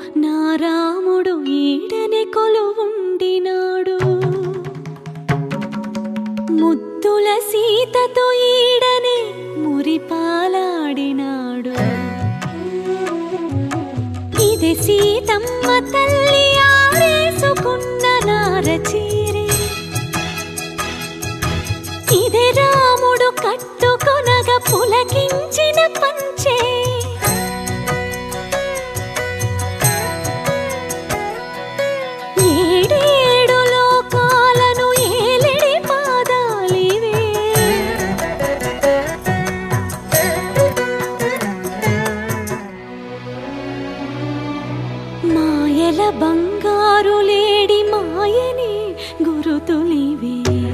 నా రాముడు ఈడనే కొలువుండినాడు ముద్దుల సీతతో ఈడనే మురిపాలాడినాడు ఇదే సీతమ్మ తల్లి ఆరేసుకున్న నారచీరే ఇదే రాముడు కట్టుకొనగా పులకించిన పంచే ఏడేడు లోకాలను ఏలిడి పాదాలివే మాయల బంగారు లేడి మాయని గురుతులివే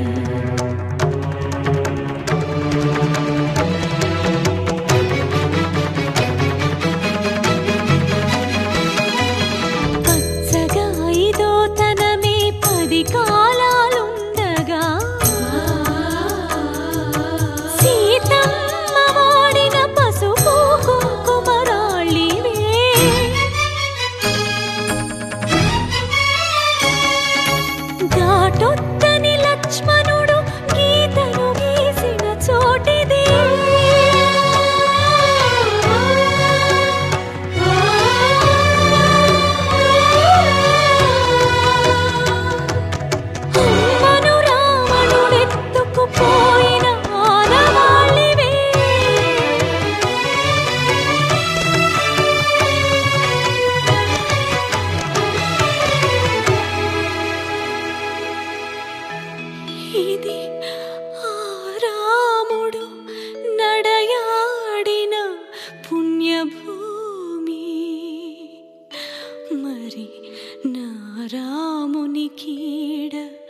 కాలాలుండగా సీతమ్మ వాడిన పసుపు కుంకుమరాళ్ళివే దాటొద్దని లక్ష్మణుడు గీతను గీసిన చోటిదే ఇది రాముడు నడయాడిన పుణ్యభూమి మరి నా రాముని కీడ